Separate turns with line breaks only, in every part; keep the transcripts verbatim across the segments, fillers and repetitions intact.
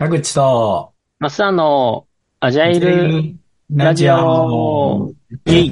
田口と、
マスターのアジャイ
ジェイ
ル
ルラ
ラジ
ジオ。
オ、イェイ、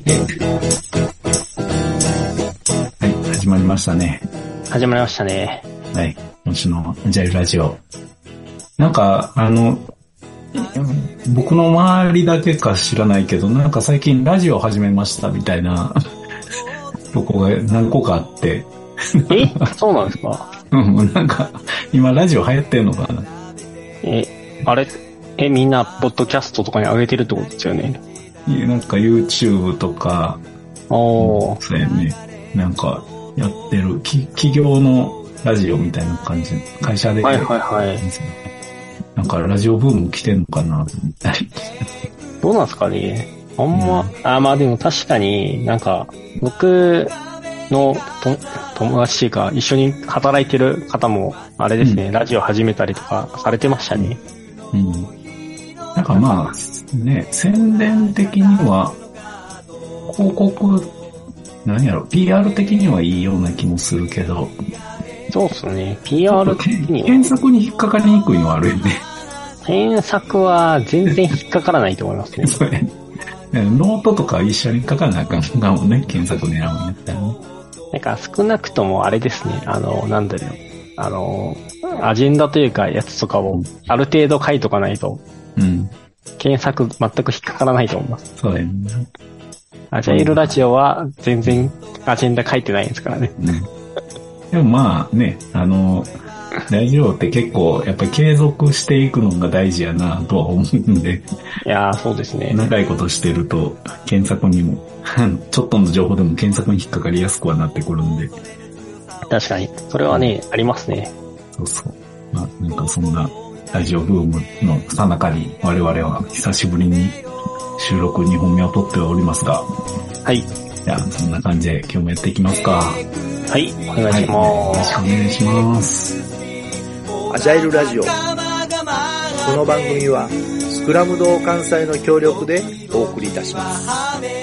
はい、始まりましたね。
始まりましたね。
はい、今週のジェイルラジオ。なんか、あの、僕の周りだけか知らないけど、なんか最近ラジオ始めましたみたいなとこが何個かあって。
えそうなんですか？
うん、なんか、今ラジオ流行ってんのかな。
え、あれ、え、みんな、ポッドキャストとかに上げてるってことですよね。
なんか YouTube とか、
おー。
そうやね。なんか、やってる、き企業のラジオみたいな感じ。会社で。
はいはいはい。
なんかラジオブーム来てんのかなと思ったり。
どうなんですかね。あんま、
うん、
あ、まあでも確かになんか、僕のと友達っていうか、一緒に働いてる方も、あれですね、うん、ラジオ始めたりとかされてましたね。
うん。なんかまあ、ね、宣伝的には、広告、何やろ、ピーアール 的にはいいような気もするけど。
そうですね。ピーアール 的には。
検索に引っかかりにくいのはあるよね。
検索は全然引っかからないと思いますね。
それ。ノートとか一緒に引っかからなあかんかもね、検索狙うんやったらね。
なんか少なくともあれですね、あの、なんだろう、あの、アジェンダというかやつとかをある程度書いとかないと、
うん。
検索全く引っかからないと思います。
そうだよね。
アジャイルラジオは全然アジェンダ書いてないですからね。
うん、でもまあね、あの、ラジオって結構やっぱり継続していくのが大事やなとは思うんで。
いやーそうですね。
長いことしてると検索にも、ちょっとの情報でも検索に引っかかりやすくはなってくるんで。
確かに。それはね、うん、ありますね。
そうそう。まあなんかそんなラジオブームの最中に我々は久しぶりに収録にほんめを撮っておりますが。
はい。
じゃあそんな感じで今日もやっていきますか。
はい、お願いします。はい、よろしく
お願いします。
アジャイルラジオ。この番組はスクラム同関西の協力でお送りいたします。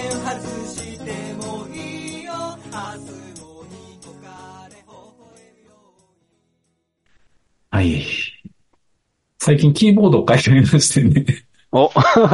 はい。最近キーボードを買い替えましてね。
お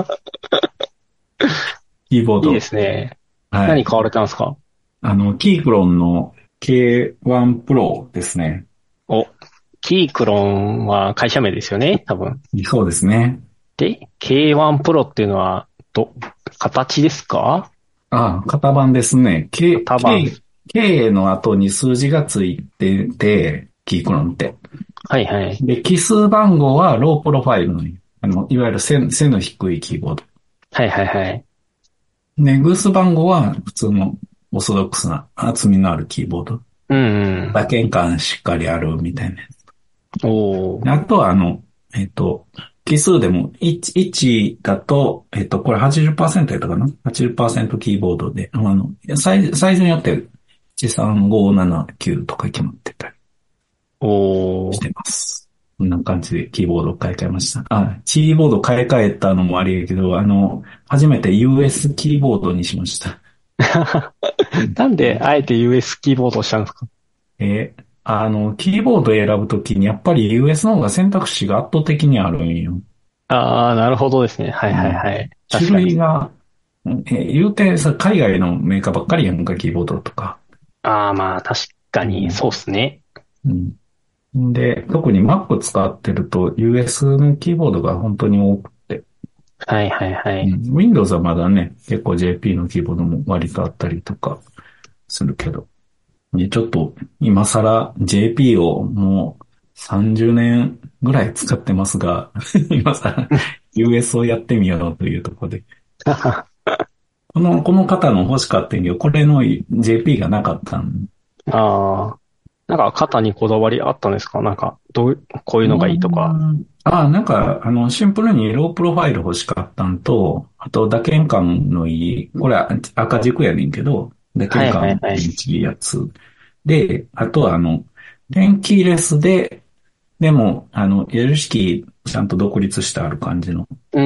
キーボード。
いいですね。はい。何買われたんですか？
あの、キークロンの ケーワン Pro ですね。
お、キークロンは会社名ですよね、多分。
そうですね。
で、ケーワン Pro っていうのは、ど、形ですか？
ああ、型番ですね。K、
型番。
K、K の後に数字がついてて、キークロンって。
はいはい。
で、奇数番号はロープロファイルの、あの、いわゆる背、背の低いキーボード。
はいはいはい。
で、偶数番号は普通のオーソドックスな厚みのあるキーボード。
うんうん。
打鍵感しっかりあるみたいなやつ。
おー。
あとはあの、えっと、奇数でもいち、いちだと、えっと、これ はちじゅっパーセント やったかな ?はちじゅっパーセント キーボードで、あの、サイズ、サイズによっていちさんごななきゅうとか決まってたり
おー。
してます。こんな感じでキーボードを買い替えました。あ、キーボード買い替えたのもありやけど、あの、初めて ユーエス キーボードにしました。
なんで、あえて ユーエス キーボードをしたんですか？
えー、あの、キーボードを選ぶときにやっぱり ユーエス の方が選択肢が圧倒的にあるんよ。
ああ、なるほどですね。はいはいはい。
うん、種類が、えー、言うてさ、海外のメーカーばっかりやんか、キーボードとか。
ああ、まあ確かに、そうですね。
うん。で、特に Mac 使ってると ユーエス のキーボードが本当に多くて。
はいはいはい。
うん、Windows はまだね、結構 ジェーピー のキーボードも割とあったりとかするけど。で、ちょっと今更 ジェーピー をもうさんじゅうねんぐらい使ってますが、今更 ユーエス をやってみようというところで。この、この方の欲しかったんけど、これの ジェーピー がなかったん。
ああ。なんか型にこだわりあったんですか？なんか、どう、こういうのがいいとか。
ああ、なんか、あの、シンプルにロープロファイル欲しかったんと、あと打鍵感のいい、これは赤軸やねんけど、打鍵感のいいやつ。はいはいはい、で、あとはあの、電気レスで、でも、あの、矢印キーちゃんと独立してある感じの。
うん。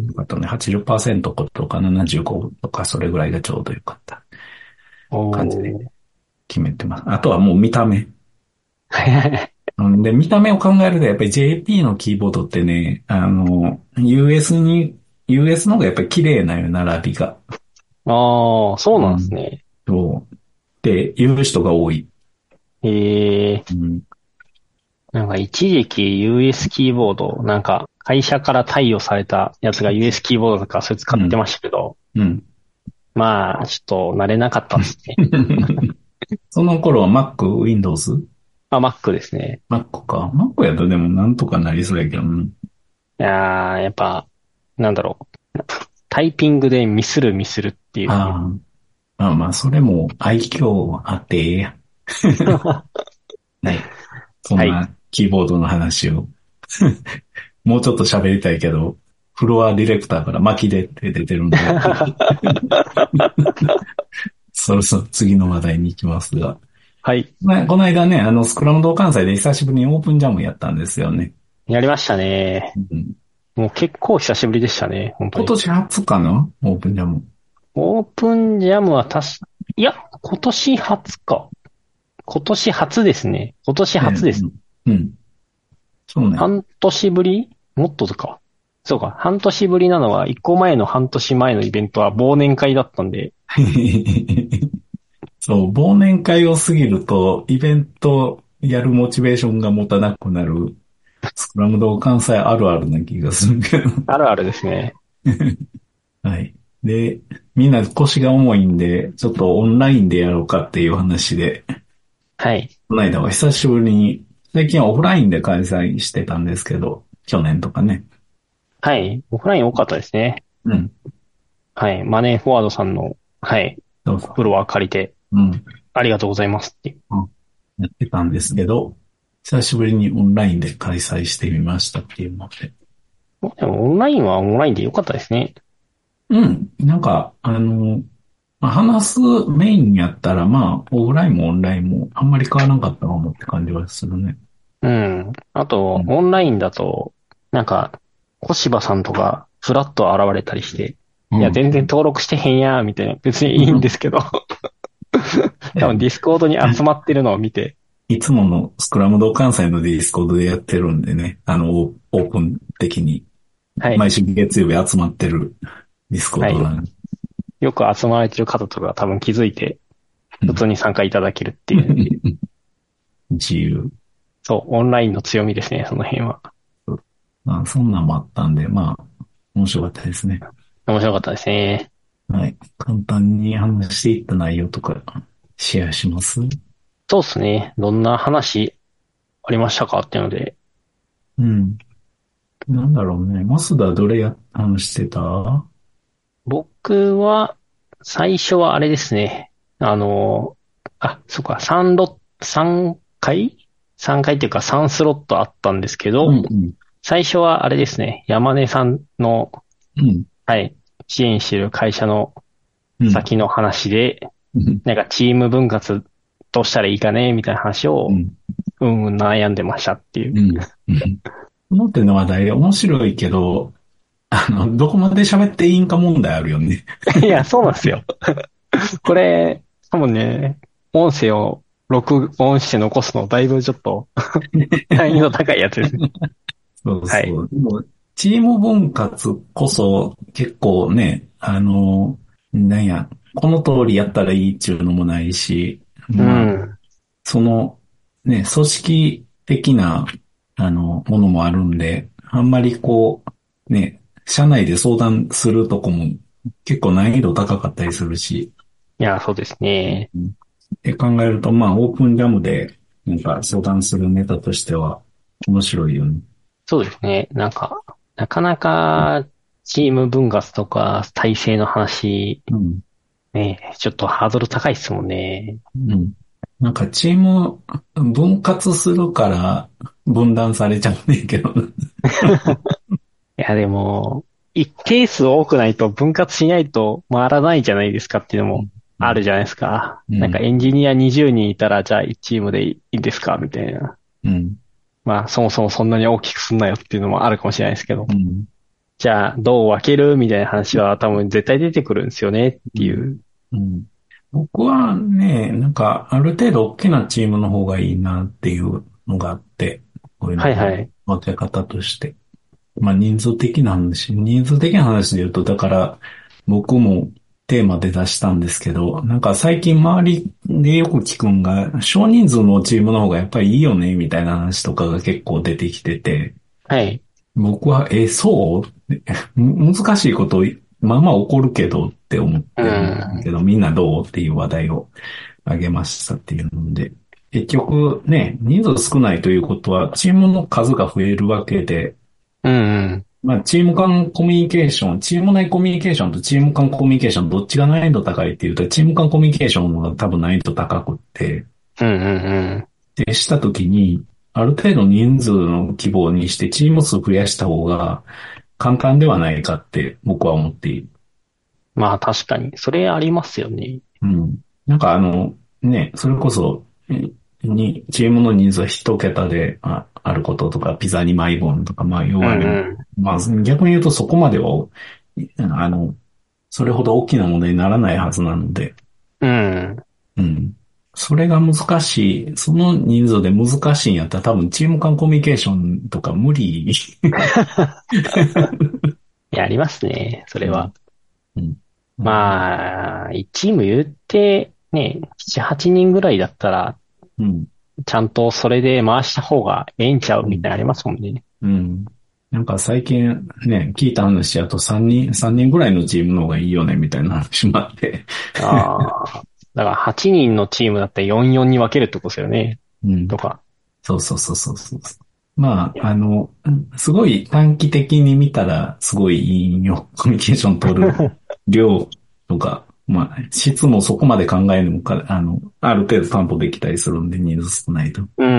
あとね、はちじゅっパーセントとかななじゅうごとか、それぐらいがちょうどよかった感じで決めてます。あとはもう見た目。 うんで、見た目を考えると、やっぱり ジェーピー のキーボードってね、あの、ユーエス に、ユーエス の方がやっぱり綺麗なよ、並びが。
ああ、そうなんです
うん。
ね。
そう。って言う人が多い。
へえ、
うん。
なんか一時期 ユーエス キーボード、なんか会社から貸与されたやつが ユーエス キーボードとかそれ使って
うん。
ましたけど、
うん。
まあ、ちょっと慣れなかったですね。
その頃は Mac、Windows？
あ、Mac ですね。
Mac か。Mac やとでもなんとかなりそうやけど、うん。
いやー、やっぱ、なんだろう。タイピングでミスるミスるっていう。
ああ。あまあ、それも愛嬌あってええやん。はい。そん
はい。
なキーボードの話をもうちょっと喋りたいけど、フロアディレクターから巻きでって出てるんで、そろそろ次の話題に行きますが。
はい。
まあ、この間ね、あの、スクラムド関西で久しぶりにオープンジャムやったんですよね。
やりましたね。
うん、
もう結構久しぶりでしたね。本当に。
今年初かなオープンジャム。
オープンジャムは確か、いや、今年初か。今年初ですね。今年
ね、
初です。
うん。うん。そうね。
半年ぶりもっとか。そうか。半年ぶりなのは、一個前の半年前のイベントは忘年会だったんで。
そう、忘年会を過ぎると、イベントやるモチベーションが持たなくなる、スクラムド関西あるあるな気がするけど。
あるあるですね。
はい。で、みんな腰が重いんで、ちょっとオンラインでやろうかっていう話で、
はい。
この間は久しぶりに、最近はオフラインで開催してたんですけど、去年とかね。
はい。オフライン多かったですね。
うん。
はい。マネーフォワードさんの、はい。
そうそ
フロア借りて、
う。うん。
ありがとうございますっていう。
うんやってたんですけど、久しぶりにオンラインで開催してみましたっていうので。
でもオンラインはオンラインで良かったですね。
うん。なんか、あの、まあ話すメインやったら、まあ、オフラインもオンラインもあんまり変わらなかったかもって感じはするね。
うん。あと、
うん。
オンラインだと、なんか、小柴さんとか、フラッと現れたりして、いや、
うん。
全然登録してへんやー、みたいな。別にいいんですけど。多分ディスコードに集まってるのを見て、
いつものスクラムド関西のディスコードでやってるんでね、あの、オオープン的に、
はい。
毎週月曜日集まってるディスコー
はい。
ドなんで。
よく集まられてる方とか多分気づいて、普通
うん。
に参加いただけるっていう。
自由。
そう、オンラインの強みですね、その辺は。
まあ、そんなんもあったんで、まあ、面白かったですね。
面白かったですね。
はい。簡単に話していった内容とか、シェアします？
そうですね。どんな話ありましたかっていうので。
うん。なんだろうね。マスダどれや、話してた？
僕は、最初はあれですね。あの、あ、そっか、さんロさんかい ?さん 回っていうかさんスロットあったんですけど、
うんうん。
最初はあれですね。山根さんの、
うん。
はい、支援している会社の
うん。
先の話で、
うん。
なんかチーム分割どうしたらいいかねみたいな話を、
うん。
うんうん悩んでましたっていう。
うん。うん。この手の話題面白いけど、あの、どこまで喋っていいんか問題あるよね。
いや、そうなんですよ。これ、多分ね、音声を録音して残すのだいぶちょっと難易度高いやつですね。
そう
はい。
そう。でも、チーム分割こそ結構ね、あの、なんや、この通りやったらいいっていうのもないし、
う
まあ、
ん。
その、ね、組織的な、あの、ものもあるんで、あんまりこう、ね、社内で相談するとこも結構難易度高かったりするし、
いや、そうですね。
うんって考えると、まあ、オープンジャムで、なんか相談するネタとしては面白いよね。
そうですね。なんか、なかなかチーム分割とか体制の話、
うん。
ね、ちょっとハードル高いですもんね。
うん。なんかチーム分割するから分断されちゃうねんけど。
いや、でも、一定数多くないと分割しないと回らないじゃないですかっていうのも
うん。
あるじゃないですか。
うん。
なんかエンジニアにじゅうにんいたらじゃあいちチームでいいんですかみたいな。
うん。
まあそもそもそんなに大きくすんなよっていうのもあるかもしれないですけど。
うん。
じゃあどう分けるみたいな話は多分絶対出てくるんですよねってい
うん。
う。
うん。僕はね、なんかある程度大きなチームの方がいいなっていう。 のがあって、こういうの
はいはい。
分け方として。まあ人数的な話、人数的な話で言うと、だから僕もテーマで出したんですけど、なんか最近周りでよく聞くんが、少人数のチームの方がやっぱりいいよね、みたいな話とかが結構出てきてて、
はい。
僕は、え、そうむ難しいこと、まあまあ起こるけどって思っ
う
てるんだけ
ん。
ど、みんなどうっていう話題をあげましたっていうので、結局ね、人数少ないということは、チームの数が増えるわけで、
うん。
まあ、チーム間コミュニケーション、チーム内コミュニケーションとチーム間コミュニケーション、どっちが難易度高いっていうと、チーム間コミュニケーションの方が多分難易度高くって、
うんうん
で、したときに、ある程度人数の規模にしてチーム数増やした方が簡単ではないかって僕は思っている。
まあ確かに。それありますよね。
うん。なんかあの、ね、それこそ、えに、チームの人数は一桁であ、あることとか、ピザにマイボーンとか、まあ、要
う
はね、
ん
まあ、逆に言うとそこまでは、あの、それほど大きな問題にならないはずなので、
うん。うん。
うん。それが難しい、その人数で難しいんやったら多分チーム間コミュニケーションとか無理。
いや、ありますね。それは。
うん。うん。うん。
まあ、いちチーム言って、ね、なな、はちにんぐらいだったら、
うん。
ちゃんとそれで回した方がええんちゃう
うん。
みたいなのありますもんね。
うん。なんか最近ね、聞いた話だとさんにん、さんにんぐらいのチームの方がいいよねみたいな話もあって。
ああ。だからはちにんのチームだってよんよんに分けるってことですよね。
うん。
とか。
そうそうそうそうそう。まあ、
いや。
あの、すごい短期的に見たらすごいいいよ。コミュニケーション取る量とか、まあ、質もそこまで考えるのもか、あの、ある程度担保できたりするんで人数少ないと。
うん。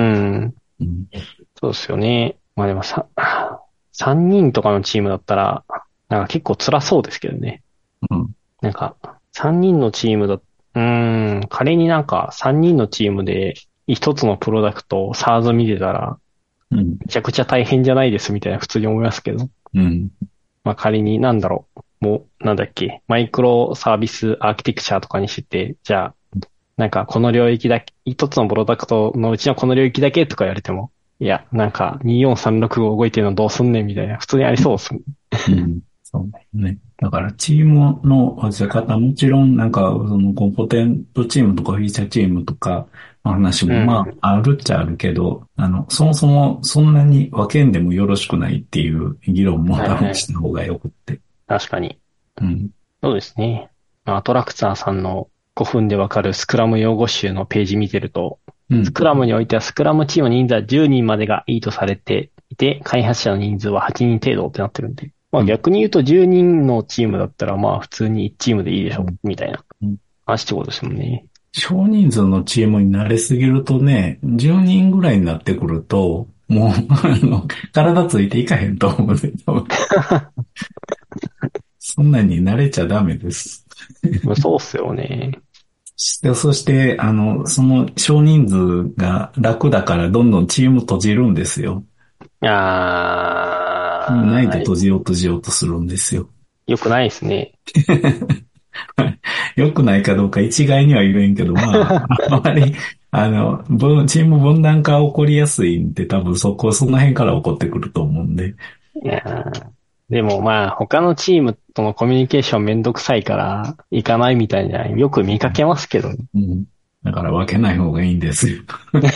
うん。
そうですよね。まあでもさ、さんにんとかのチームだったら、なんか結構辛そうですけどね。
うん。
なんか、さんにんのチームだ、うーん、仮になんかさんにんのチームで一つのプロダクトを SARS 見てたら、
うん。
めちゃくちゃ大変じゃないですみたいな普通に思いますけど。
うん。
まあ仮になんだろう。もう、なんだっけ。マイクロサービスアーキテクチャとかにして、じゃあ、なんかこの領域だけ、一つのプロダクトのうちのこの領域だけとか言われても、いや、なんかによんさんろくご動いてるのどうすんねんみたいな、普通にありそうですね。
うん。そうだよね。だからチームの分け方、もちろんなんかそのコンポーネントチームとかフィーチャーチームとかの話もま
うん。
ああるっちゃあるけど、あの、そもそもそんなに分けんでもよろしくないっていう議論も多
はいはい。
分した方がよくって。
確かに。
うん。
そうですね。まあアトラクターさんのごふんでわかるスクラム用語集のページ見てると、
うん。
スクラムにおいてはスクラムチームの人数はじゅうにんまでがいいとされていて、開発者の人数ははちにん程度ってなってるんで。まあ
うん。
逆に言うとじゅうにんのチームだったらまあ普通にいちチームでいいでしょ、
うん。
みたいな
うん。
話ってことですもんね。
少人数のチームに慣れすぎるとね、じゅうにんぐらいになってくると、もう、あの、体ついていかへんと思うね。多分そんなに慣れちゃダメです。
そうっすよね。
でそして、あの、その少人数が楽だからどんどんチーム閉じるんですよ。ないと
あー、
閉じよう閉じようとするんですよ。
よくないですね。
良くないかどうか一概には言えんけど、まあ、あまり、あの、分チーム分断化起こりやすいんで、多分そこ、その辺から起こってくると思うんで。
いやー、でもまあ他のチームとのコミュニケーションめんどくさいから行かないみたいなよく見かけますけどね。
うん。だから分けない方がいいんですよ。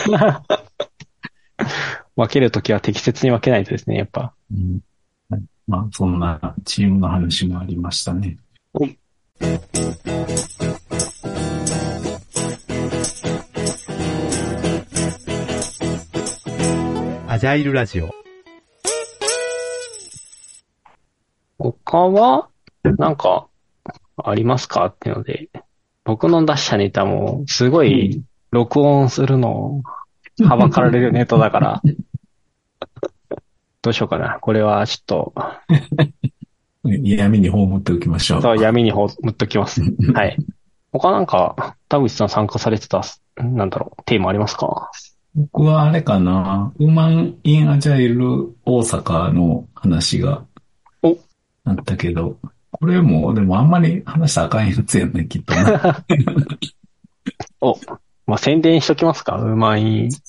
分けるときは適切に分けないとですね、やっぱ。
うん。はい。まあ、そんなチームの話もありましたね。
はい。
アジャイルラジオ。
他はなんかありますかっていうので、僕の出したネタもすごい
うん。
録音するのをはばかられるネタだから、どうしようかな。これはちょっと、
闇に葬っておきましょう。
そう闇に葬っときます。はい。他なんか、田口さん参加されてた、なんだろう、テーマありますか？
僕はあれかな、ウーマン・イン・アジャイル大阪の話が
お、
あったけど、これも、でもあんまり話したらあかんやつやね、きっとな。
お、まあ、宣伝しときますか？うまい。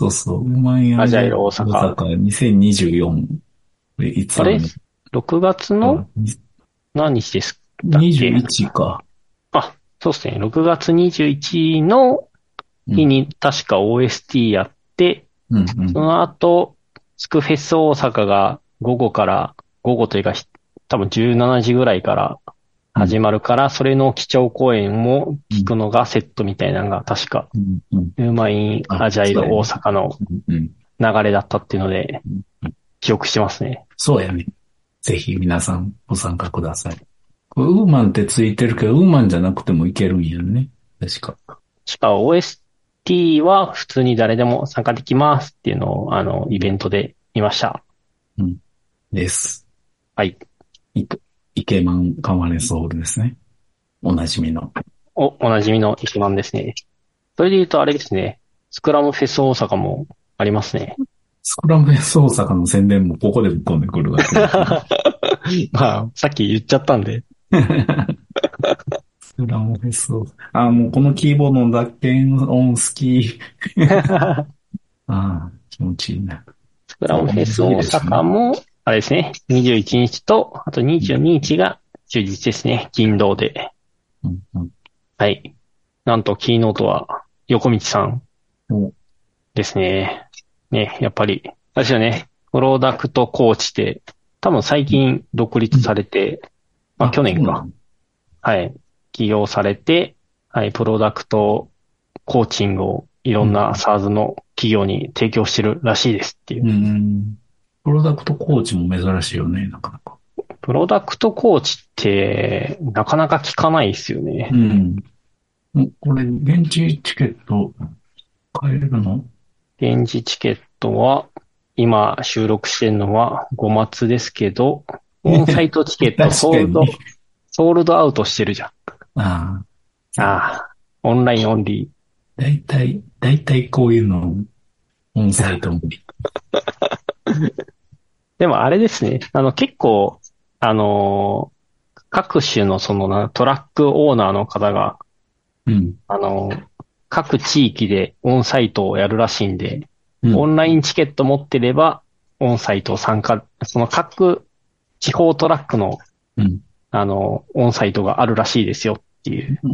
そうそう。ウーマン
アジャイル大阪。
大阪にせんにじゅうよん。いつ
あれ ?ろく 月の何日ですか
にじゅういちか。
あ、そうですね。ろくがつにじゅういちの日に確か オーエスティー やって、
うんうん、
その後、スクフェス大阪が午後から、午後というか多分じゅうしちじぐらいから始まるから、うん、それの基調講演も聞くのがセットみたいなのが確か、うんうん、ウーマインアジャイル大阪の流れだったっていうので、記憶してますね。
そうやね。ぜひ皆さんご参加ください。ウーマンってついてるけど、ウーマンじゃなくてもいけるんやね。確か。
確か オーエスティー は普通に誰でも参加できますっていうのを、あの、イベントで見ました。
うん。です。
はい。
イ, イケマンカマレソウルですね。おなじみの。
お、おなじみのイケマンですね。それで言うとあれですね。スクラムフェス大阪もありますね。
スクラムフェス大阪の宣伝もここでぶっ込んでくるわけ。
まあ、さっき言っちゃったんで。
スクラムフェス大阪。あ、もうこのキーボードの脱鍵音好き。ああ、気持ちいいな。
スクラムフェス大阪も、あれですね。にじゅういちにちと、あとにじゅうににちが終日ですね。金土で。
うんうん、
はい。なんと、キーノートは、横道さんですね。ね、やっぱり、あれですよね。プロダクトコーチで、多分最近独立されて、うん、まあ去年か。はい。起業されて、はい、プロダクトコーチングをいろんな サーズ の企業に提供してるらしいですっていう。
うん、プロダクトコーチも珍しいよね、なかなか。
プロダクトコーチって、なかなか聞かないですよね。
うん。これ、現地チケット買えるの？
現地チケットは、今収録してるのはごがつですけど、オンサイトチケットソールド、ソールドアウトしてるじゃん。
あ
あ。ああ。オンラインオンリー。
だいたい、だいたいこういうの、オンサイトオンリー。
でもあれですね。あの結構、あのー、各種のそのなトラックオーナーの方が、
うん、
あのー、各地域でオンサイトをやるらしいんで、うん、オンラインチケット持ってれば、オンサイト参加、その各地方トラックの、
うん、
あの、オンサイトがあるらしいですよっていう。
うん、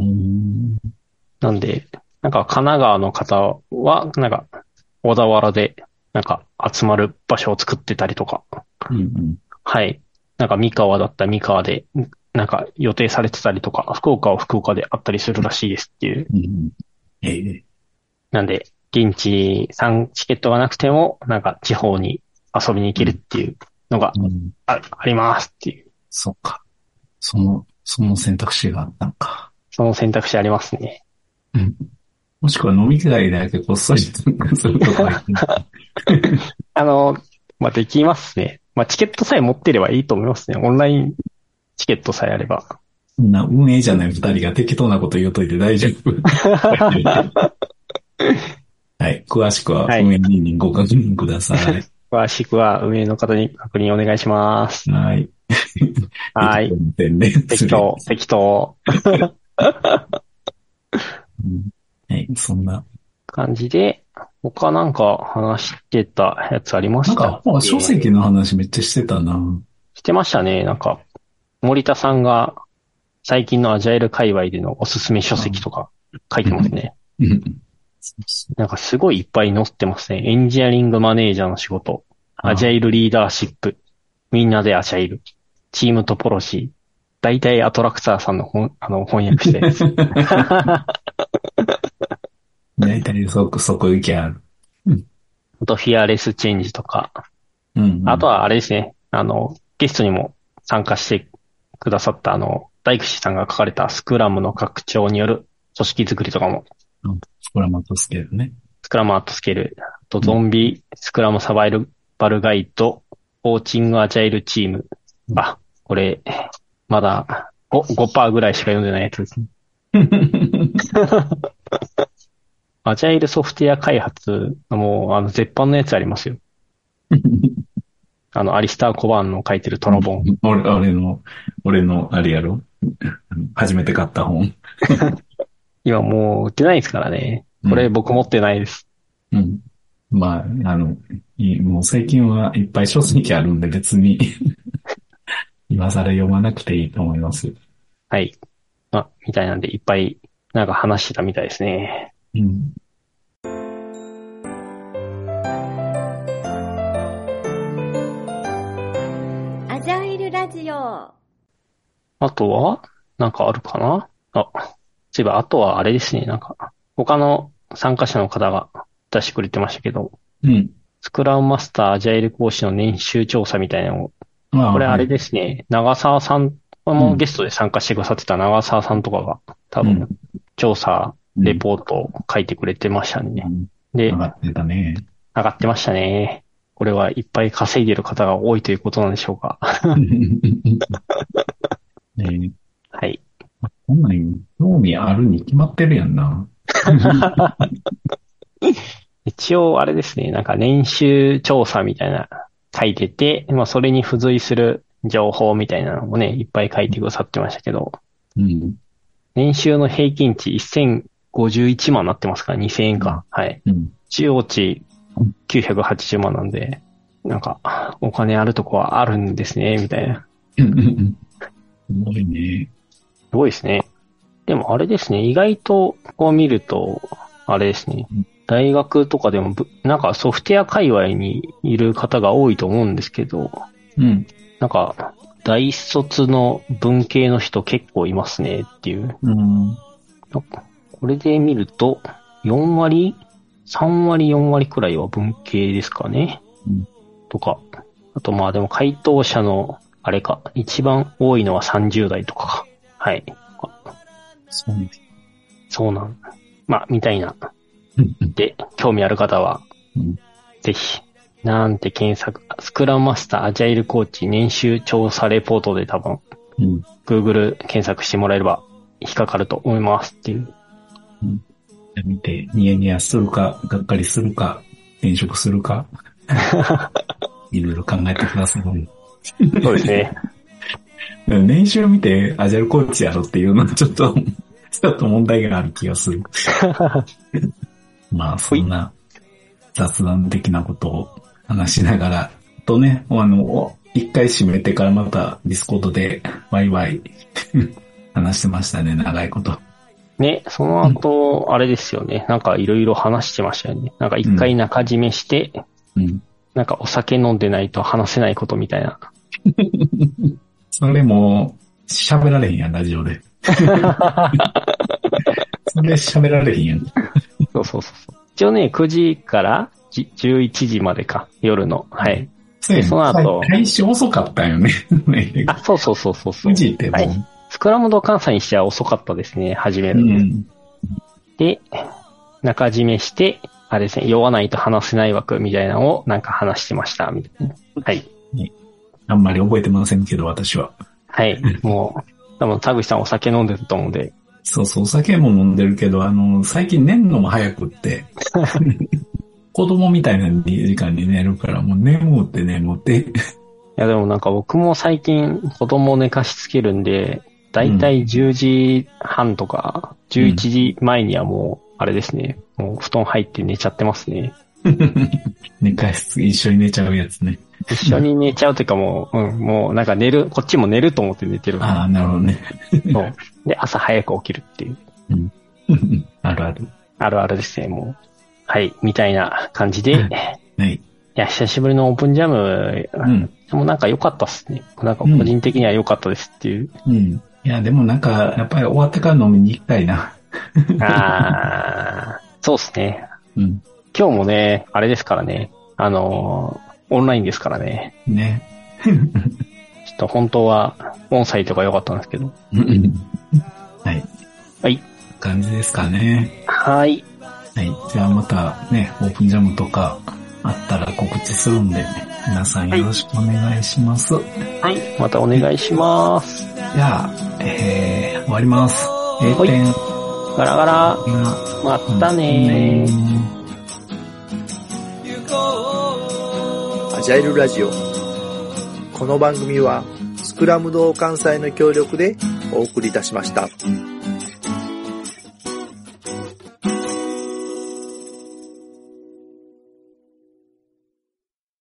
なんで、なんか神奈川の方は、なんか、小田原で、なんか集まる場所を作ってたりとか。
うんうん、
はい。なんか三河だったら三河で、なんか予定されてたりとか、福岡は福岡であったりするらしいですっていう。
うんええ、
なんで、現地参チケットがなくても、なんか地方に遊びに行けるっていうのが あ,、うんあ、ありますっていう。
そっか。その、その選択肢があったのか。
その選択肢ありますね。
うん。もしくは飲み会だけこっそり参加するとか。
あの、まあ、できますね。まあ、チケットさえ持ってればいいと思いますね。オンラインチケットさえあれば。
そんな運営じゃない二人が適当なこと言うといて大丈夫。はい。詳しくは運営にご確認ください。はい、
詳しくは運営の方に確認お願いします。
はい。
はい。適当、適当。
はい。そんな
感じで、他なんか話してたやつありましたっけ？
なんか、書籍の話めっちゃしてたな。
してましたね。なんか、森田さんが最近のアジャイル界隈でのおすすめ書籍とか書いてますね。なんかすごいいっぱい載ってますね。エンジニアリングマネージャーの仕事、アジャイルリーダーシップ、みんなでアジャイル、チームトポロジー、大体アトラクターさんの本、あの翻訳してるやつ。
大体そこ、そこ行きある。
あと、フィアレスチェンジとか。
うんうん、
あとはあれですね。あの、ゲストにも参加してくださったあの、大工士さんが書かれたスクラムの拡張による組織づくりとかも。
うん、スクラムアットスケールね。
スクラムアットスケール。あと、ゾンビ、スクラムサバイバルガイド、コーチングアジャイルチーム。うん、あ、これ、まだ ご、ごパーセント ぐらいしか読んでないやつですね。アジャイルソフトウェア開発のもう、あの、絶版のやつありますよ。あの、アリスター・コバーンの書いてるトラボン。
俺、俺の、俺の、あれやろ初めて買った本。
今もう売ってないですからね。これ僕持ってないです。
うん。 まあ、あの、いもう最近はいっぱい書籍あるんで別に今更読まなくていいと思います。
はい。あ、みたいなんでいっぱいなんか話してたみたいですね。
うん。
アジャイルラジオ。
あとはなんかあるかなあ、そういえばあとはあれですね。なんか他の参加者の方が出してくれてましたけど、
うん。
スクラムマスターアジャイル講師の年収調査みたいなのを、
まあ、
これあれ
はい。
ですね。長澤さんもゲストで参加してくださってた長澤さんとかが多分
うん。
調査
うん。
レポートを書いてくれてましたね。
うん。
で、
上がってたね。
上がってましたね。これはいっぱい稼いでる方が多いということなんでしょうか。
ね
はい。
え、こんなん興味あるに決まってるやんな。
一応あれですね、なんか年収調査みたいな書いてて、まあそれに付随する情報みたいなのもね、いっぱい書いてくださってましたけど、
うん。
年収の平均値せんごじゅういちまんになってますからにせんえんか。はい。
うん。
中央値きゅうひゃくはちじゅうまんなんで、なんかお金あるとこはあるんですね、みたいな。
すごいね。
すごいですね。でもあれですね、意外とこう見ると、あれですね、大学とかでもぶ、なんかソフトウェア界隈にいる方が多いと思うんですけど、
うん。
なんか、大卒の文系の人結構いますねっていう。
うん。
なんかこれで見ると、よんわり ?さん 割よん割くらいは文系ですかね。
うん。
とか。あとまあでも回答者の、あれか、一番多いのはさんじゅう代とかか。はい。
そうね。
そうなんまあ、みたいな。
うん
で、興味ある方は、
うん。
ぜひ、なんて検索、スクラムマスターアジャイルコーチ年収調査レポートで多分、
うん。
Google 検索してもらえれば引っかかると思いますっていう。
うん。見て、ニヤニヤするか、がっかりするか、転職するか、いろいろ考えてください。
そうですね。
年収見てアジャイルコーチやろっていうのはちょっと、ちょっと問題がある気がする。まあ、そんな雑談的なことを話しながら、とね、あの、一回閉めてからまたディスコードでワイワイ話してましたね、長いこと。
ね、その後、あれですよね。なんかいろいろ話してましたよね。なんか一回中締めして、
うん、なん
かお酒飲んでないと話せないことみたいな。
それも喋られへんやん、ラジオで。それ喋られへんやん。
そうそうそう。一応ね、くじからじゅういちじまでか、夜の。はい。
そうやね。
その後。
開始遅かったよね。
あ、そうそうそうそうそう。
くじってもう、はい、
スクラムド関西にしては遅かったですね、始める。うん、で、中締めして、あれですね、酔わないと話せない枠みたいなのをなんか話してました、みたいな。はい。
あんまり覚えてませんけど、私は。
はい。もう、多分田口さんお酒飲んでると思うんで。
そうそう、お酒も飲んでるけど、あの、最近寝んのも早くって、子供みたいな時間に寝るから、もう眠って眠って。い
やでもなんか僕も最近子供を寝かしつけるんで、だいたいじゅうじはんとか、じゅういちじまえにはもう、あれですね、もう布団入って寝ちゃってますね。
寝かしつけ、一緒に寝ちゃうやつね。
一緒に寝ちゃうというかもう、うん、もうなんか寝る、こっちも寝ると思って寝てる。
ああ、なるほどね。
そう。で、朝早く起きるっていう。
うん、あるある。
あるあるですね、もう。はい、みたいな感じで。
はい。い
や、久しぶりのオープンジャム、うん、でもなんか良かったっすね。なんか個人的には良かったですっていう。
うん。うん、いや、でもなんか、やっぱり終わってから飲みに行きたいな。
ああ、そうっすね。
うん。
今日もね、あれですからね。あのー、オンラインですからね。
ね。
ちょっと本当は、オンサイトが良かったんですけど。
はい。
はい。
感じですかね。
はい。
はい。じゃあまたね、オープンジャムとかあったら告知するんで、皆さんよろしくお願いします。はい。
はい、またお願いします。
じゃあ、えー、終わります。閉店。
ガラガラ。またねー。
アジャイルラジオ。この番組はスクラム同関西の協力でお送りいたしました。